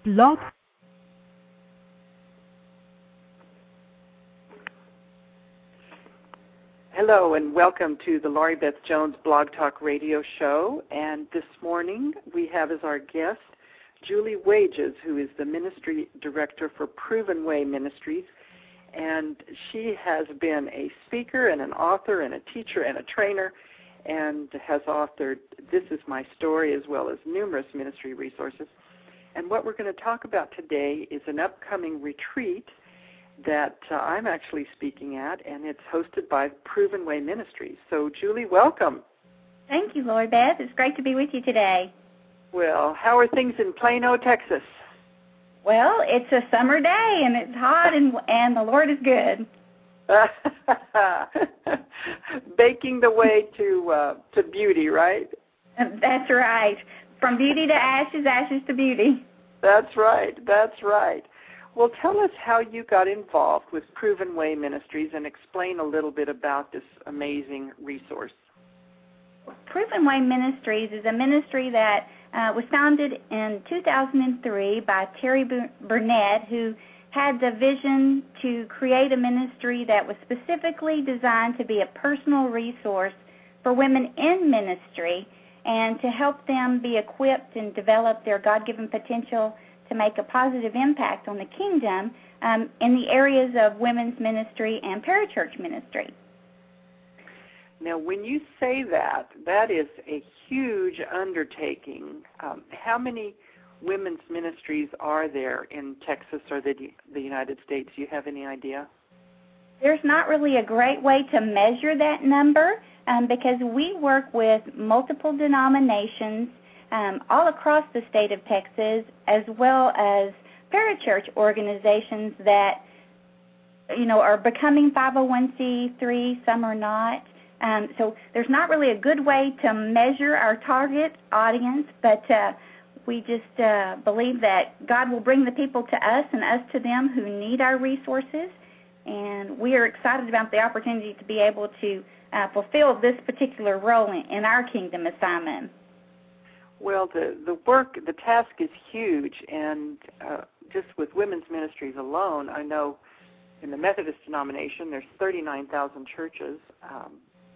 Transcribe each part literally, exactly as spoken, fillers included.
Blog. Hello and welcome to the Laurie Beth Jones Blog Talk Radio Show. And this morning we have as our guest Julie Wages, who is the Ministry Director for Proven Way Ministries. And she has been a speaker and an author and a teacher and a trainer and has authored This Is My Story as well as numerous ministry resources. And what we're going to talk about today is an upcoming retreat that uh, I'm actually speaking at, and it's hosted by Proven Way Ministries. So, Julie, welcome. Thank you, Laurie Beth. It's great to be with you today. Well, how are things in Plano, Texas? Well, it's a summer day, and it's hot, and and the Lord is good. Baking the way to uh, to beauty, right? That's right. From beauty to ashes, ashes to beauty. That's right. That's right. Well, tell us how you got involved with Proven Way Ministries and explain a little bit about this amazing resource. Proven Way Ministries is a ministry that uh, was founded in two thousand three by Terry Burnett, who had the vision to create a ministry that was specifically designed to be a personal resource for women in ministry and to help them be equipped and develop their God-given potential to make a positive impact on the kingdom um, in the areas of women's ministry and parachurch ministry. Now, when you say that, that is a huge undertaking. Um, how many women's ministries are there in Texas or the, the United States? Do you have any idea? There's not really a great way to measure that number um, because we work with multiple denominations um, all across the state of Texas, as well as parachurch organizations that, you know, are becoming five oh one c three, some are not. Um, so there's not really a good way to measure our target audience, but uh, we just uh, believe that God will bring the people to us and us to them who need our resources, and we are excited about the opportunity to be able to uh, fulfill this particular role in, in our kingdom assignment. Well, the, the work, the task is huge, and uh, just with women's ministries alone, I know in the Methodist denomination there's thirty-nine thousand churches, um,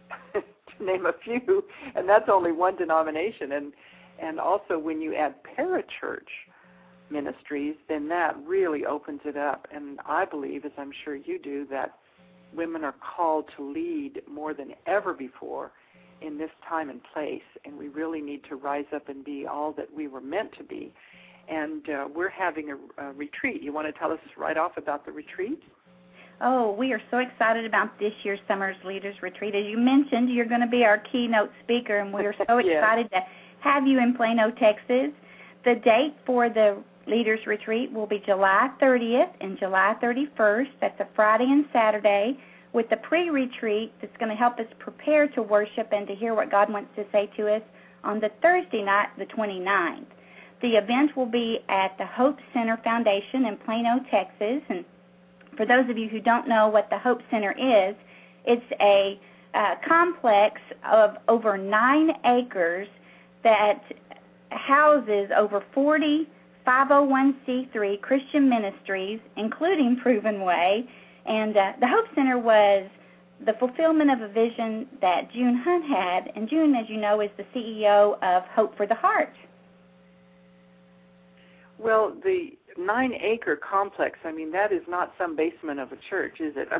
to name a few, and that's only one denomination. And and also when you add parachurch ministries, then that really opens it up. And I believe, as I'm sure you do, that women are called to lead more than ever before in this time and place, and we really need to rise up and be all that we were meant to be. And uh, we're having a, a retreat. You want to tell us right off about the retreat? Oh, we are so excited about this year's Summer's Leaders Retreat. As you mentioned, you're going to be our keynote speaker, and we are so yes. excited to have you in Plano, Texas. The date for the Leaders Retreat will be July thirtieth and July thirty-first. That's a Friday and Saturday, with the pre-retreat that's going to help us prepare to worship and to hear what God wants to say to us on the Thursday night, the twenty-ninth. The event will be at the Hope Center Foundation in Plano, Texas. And for those of you who don't know what the Hope Center is, it's a uh, complex of over nine acres that houses over forty five oh one c three Christian ministries, including Proven Way. And uh, the Hope Center was the fulfillment of a vision that June Hunt had. And June, as you know, is the C E O of Hope for the Heart. Well, the nine-acre complex, I mean, that is not some basement of a church, is it?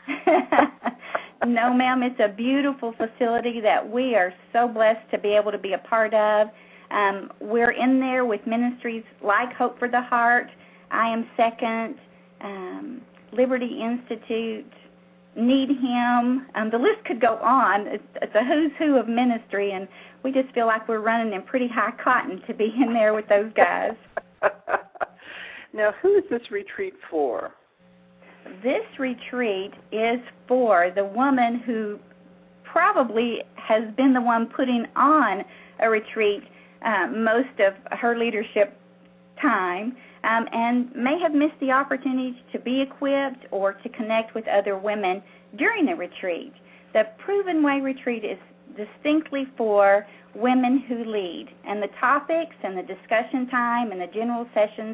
No, ma'am. It's a beautiful facility that we are so blessed to be able to be a part of. Um, we're in there with ministries like Hope for the Heart, I Am Second, um, Liberty Institute, Need Him. Um, the list could go on. It's, it's a who's who of ministry, and we just feel like we're running in pretty high cotton to be in there with those guys. Now, who is this retreat for? This retreat is for the woman who probably has been the one putting on a retreat uh, most of her leadership time, um, and may have missed the opportunity to be equipped or to connect with other women during the retreat. The Proven Way Retreat is distinctly for women who lead, and the topics and the discussion time and the general sessions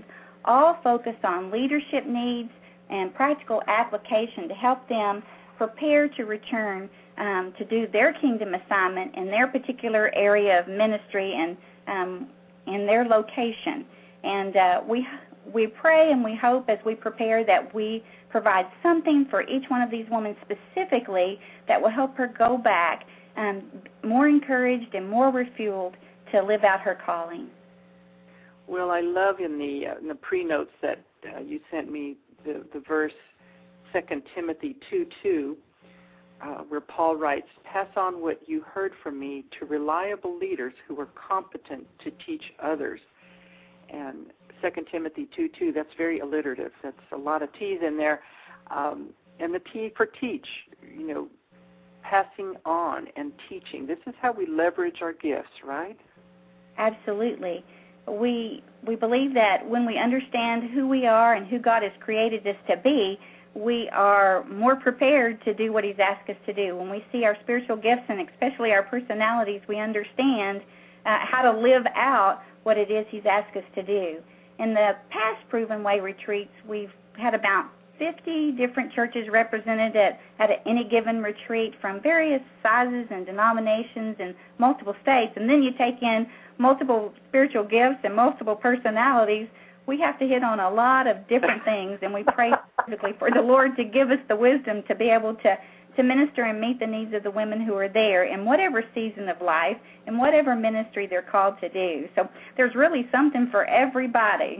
all focused on leadership needs and practical application to help them prepare to return um, to do their kingdom assignment in their particular area of ministry and um, in their location. And uh, we we pray and we hope as we prepare that we provide something for each one of these women specifically that will help her go back um, more encouraged and more refueled to live out her calling. Well, I love in the uh, in the pre-notes that uh, you sent me the, the verse Second Timothy two two, uh, where Paul writes, "Pass on what you heard from me to reliable leaders who are competent to teach others." And Second Timothy two two, that's very alliterative. That's a lot of T's in there. Um, and the T for teach, you know, passing on and teaching. This is how we leverage our gifts, right? Absolutely. We we believe that when we understand who we are and who God has created us to be, we are more prepared to do what He's asked us to do. When we see our spiritual gifts and especially our personalities, we understand uh, how to live out what it is He's asked us to do. In the past Proven Way retreats, we've had about fifty different churches represented at, at any given retreat from various sizes and denominations in multiple states. And then you take in multiple spiritual gifts and multiple personalities. We have to hit on a lot of different things, and we pray specifically for the Lord to give us the wisdom to be able to, to minister and meet the needs of the women who are there in whatever season of life and whatever ministry they're called to do. So there's really something for everybody.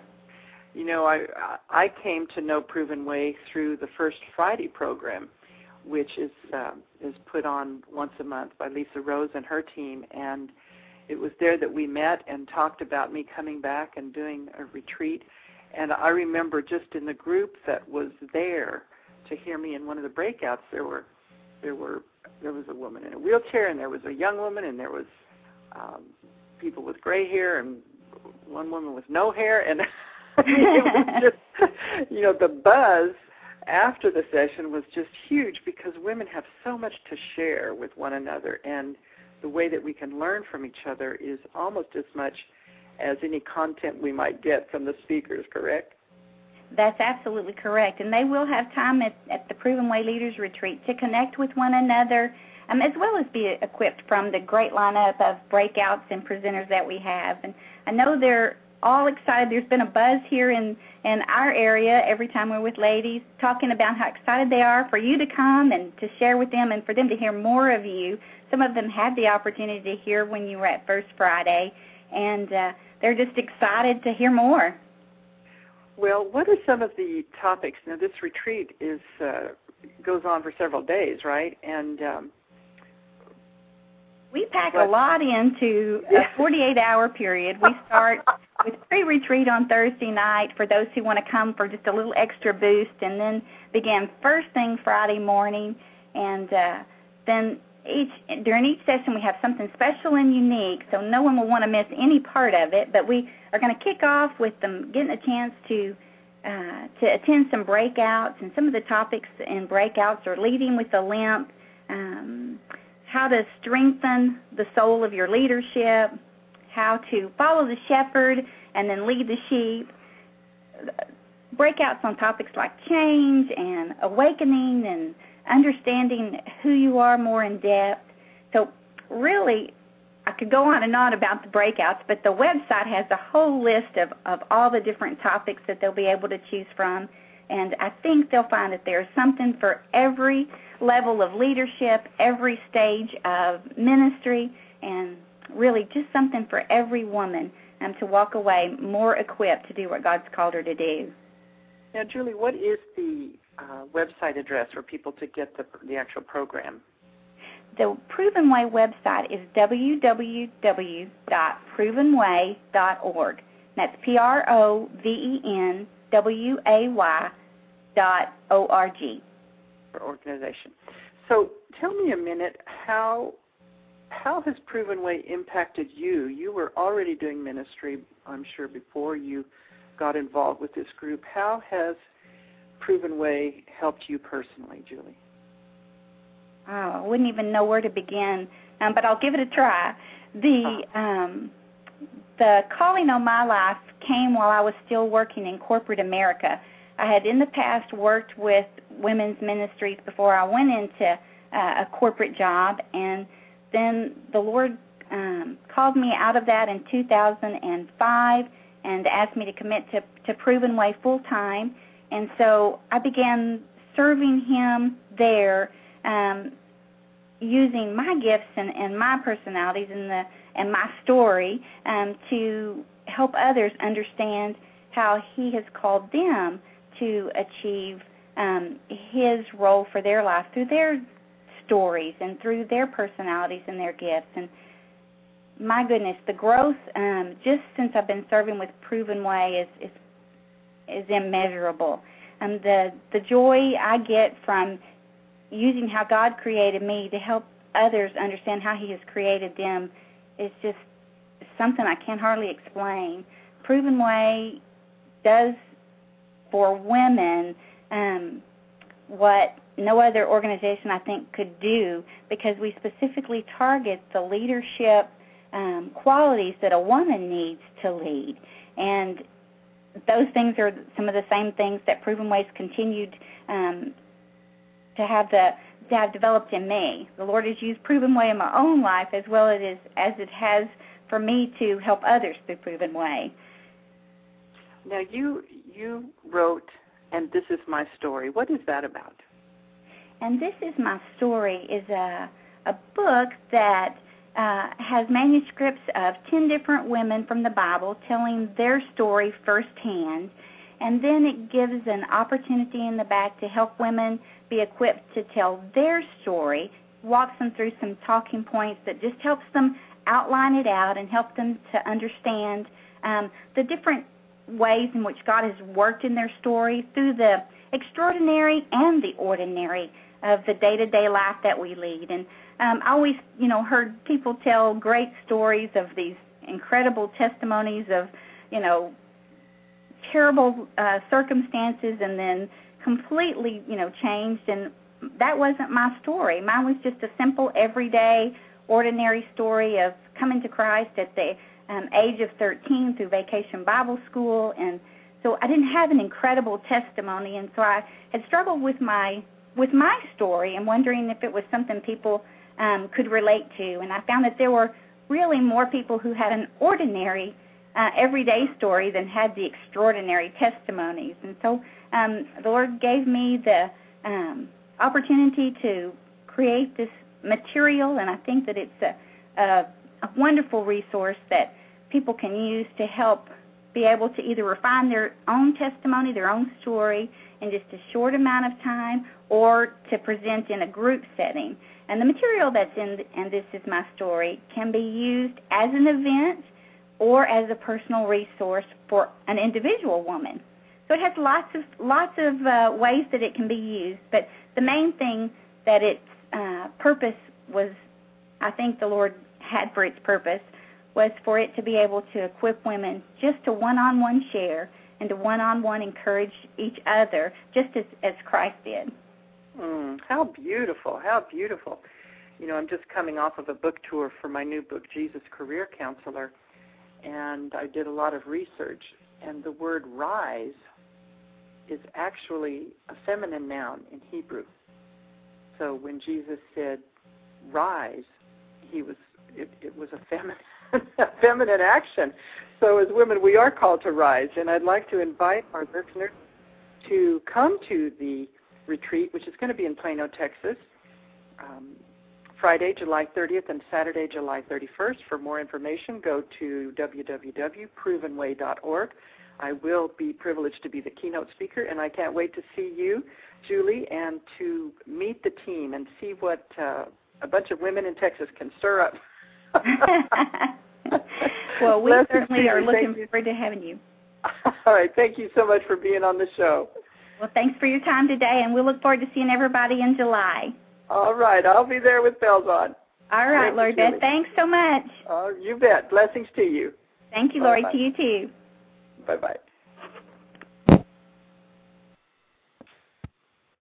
You know, I I came to know Proven Way through the First Friday program, which is uh, is put on once a month by Lisa Rose and her team, and it was there that we met and talked about me coming back and doing a retreat. And I remember just in the group that was there to hear me in one of the breakouts, there were there were there was a woman in a wheelchair, and there was a young woman, and there was um, people with gray hair, and one woman with no hair, and it was just, you know, the buzz after the session was just huge because women have so much to share with one another, and the way that we can learn from each other is almost as much as any content we might get from the speakers, correct? That's absolutely correct. And they will have time at, at the Proven Way Leaders Retreat to connect with one another, um, as well as be equipped from the great lineup of breakouts and presenters that we have. And I know they're all excited. There's been a buzz here in, in our area every time we're with ladies talking about how excited they are for you to come and to share with them and for them to hear more of you. Some of them had the opportunity to hear when you were at First Friday, and uh, they're just excited to hear more. Well, what are some of the topics? Now, this retreat is uh, goes on for several days, right? And um, we pack what? a lot into a forty-eight hour period. We start with pre-retreat on Thursday night for those who want to come for just a little extra boost, and then begin first thing Friday morning. And uh, then each during each session we have something special and unique, so no one will want to miss any part of it. But we are going to kick off with them getting a chance to uh, to attend some breakouts, and some of the topics in breakouts are leading with a limp, um, how to strengthen the soul of your leadership, how to follow the shepherd and then lead the sheep, breakouts on topics like change and awakening and understanding who you are more in depth. So really, I could go on and on about the breakouts, but the website has a whole list of, of all the different topics that they'll be able to choose from, and I think they'll find that there's something for every level of leadership, every stage of ministry, and really just something for every woman um, to walk away more equipped to do what God's called her to do. Now, Julie, what is the uh, website address for people to get the, the actual program? The Proven Way website is w w w dot proven way dot org. That's P R O V E N W A Y dot O R G. For organization. So tell me a minute, how how has Proven Way impacted you? You were already doing ministry, I'm sure, before you got involved with this group. How has Proven Way helped you personally, Julie? Oh, I wouldn't even know where to begin, um, but I'll give it a try. The um, the calling on my life came while I was still working in corporate America. I had in the past worked with women's ministries before I went into uh, a corporate job, and then the Lord um, called me out of that in two thousand five and asked me to commit to, to Proven Way full-time. And so I began serving Him there, um, using my gifts and, and my personalities and the and my story um, to help others understand how He has called them to achieve um, His role for their life through their stories and through their personalities and their gifts. And my goodness, the growth um, just since I've been serving with Proven Way is is, is immeasurable. And the the joy I get from using how God created me to help others understand how He has created them is just something I can hardly explain. Proven Way does for women um, what no other organization I think could do, because we specifically target the leadership um, qualities that a woman needs to lead. And those things are some of the same things that Proven Way's continued um, to have the to have developed in me. The Lord has used Proven Way in my own life as well as as it has for me to help others through Proven Way. Now you you wrote And This Is My Story. What is that about? And This Is My Story is a a book that uh, has manuscripts of ten different women from the Bible telling their story firsthand, and then it gives an opportunity in the back to help women be equipped to tell their story, walks them through some talking points that just helps them outline it out and help them to understand um, the different ways in which God has worked in their story through the extraordinary and the ordinary of the day-to-day life that we lead. And um, I always, you know, heard people tell great stories of these incredible testimonies of, you know, terrible uh, circumstances and then completely, you know, changed. And that wasn't my story. Mine was just a simple, everyday, ordinary story of coming to Christ at the um, age of thirteen through Vacation Bible School. And so I didn't have an incredible testimony, and so I had struggled with my with my story and wondering if it was something people um, could relate to. And I found that there were really more people who had an ordinary, uh, everyday story than had the extraordinary testimonies. And so um, the Lord gave me the um, opportunity to create this material, and I think that it's a, a, a wonderful resource that people can use to help be able to either refine their own testimony, their own story, in just a short amount of time, or to present in a group setting. And the material that's in And This Is My Story can be used as an event or as a personal resource for an individual woman. So it has lots of lots of uh, ways that it can be used, but the main thing that its uh, purpose was, I think the Lord had for its purpose, was for it to be able to equip women just to one-on-one share and to one-on-one encourage each other, just as, as Christ did. Mm, how beautiful, how beautiful. You know, I'm just coming off of a book tour for my new book, Jesus Career Counselor, and I did a lot of research, and the word rise is actually a feminine noun in Hebrew. So when Jesus said rise, he was it, it was a feminine a feminine action. So as women, we are called to rise, and I'd like to invite our listeners to come to the retreat, which is going to be in Plano, Texas, um, Friday, July thirtieth, and Saturday, July thirty-first. For more information, go to w w w dot proven way dot org. I will be privileged to be the keynote speaker, and I can't wait to see you, Julie, and to meet the team and see what uh, a bunch of women in Texas can stir up. Well, we Blessed certainly are looking you. forward to having you. All right. Thank you so much for being on the show. Well, thanks for your time today, and we look forward to seeing everybody in July. All right. I'll be there with bells on. All right, Thank Lori you, Beth. Julie. Thanks so much. Uh, you bet. Blessings to you. Thank you, Lori. Bye-bye. To you, too. Bye-bye.